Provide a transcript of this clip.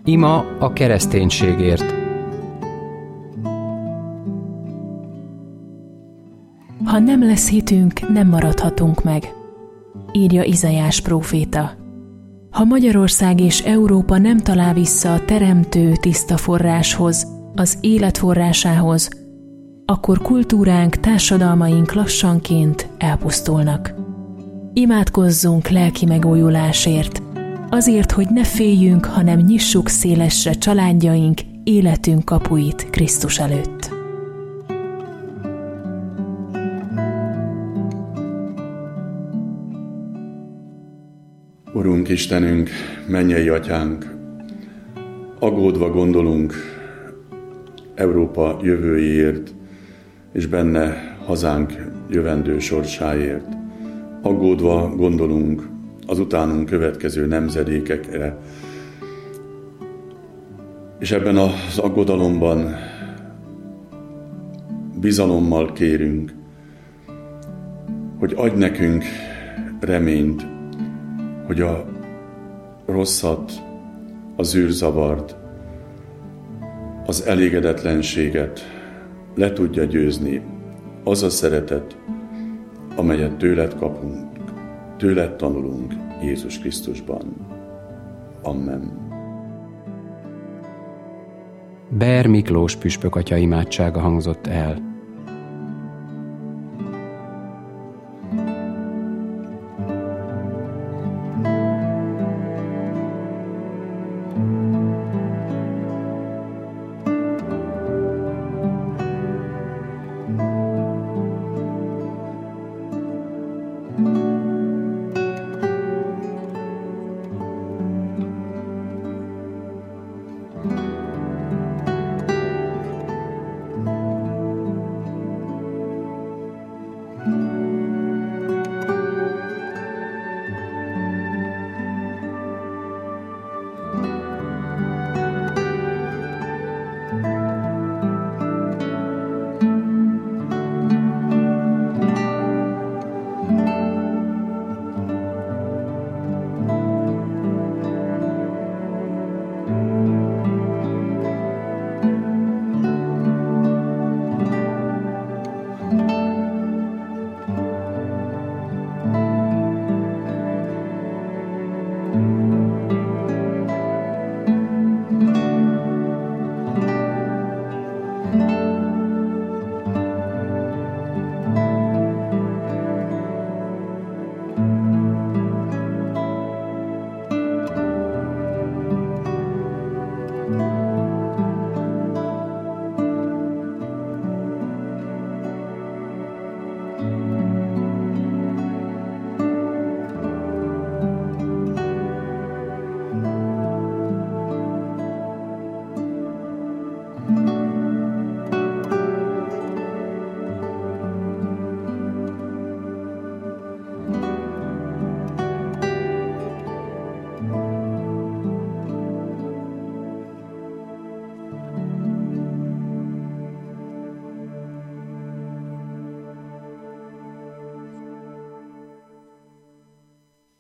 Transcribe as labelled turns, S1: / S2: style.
S1: Ima a kereszténységért.
S2: Ha nem lesz hitünk, nem maradhatunk meg, írja Izaiás próféta. Ha Magyarország és Európa nem talál vissza a teremtő tiszta forráshoz, az élet forrásához, akkor kultúránk, társadalmaink lassanként elpusztulnak. Imádkozzunk lelki megújulásért, azért, hogy ne féljünk, hanem nyissuk szélesre családjaink, életünk kapuit Krisztus előtt.
S3: Urunk Istenünk, mennyei Atyánk, aggódva gondolunk Európa jövőjéért, és benne hazánk jövendő sorsáért. Aggódva gondolunk az utánunk következő nemzedékekre, és ebben az aggodalomban bizalommal kérünk, hogy adj nekünk reményt, hogy a rosszat, az űrzavart, az elégedetlenséget le tudja győzni az a szeretet, amelyet tőled kapunk, tőled tanulunk Jézus Krisztusban. Amen.
S1: Ber Miklós püspök atya imádsága hangzott el.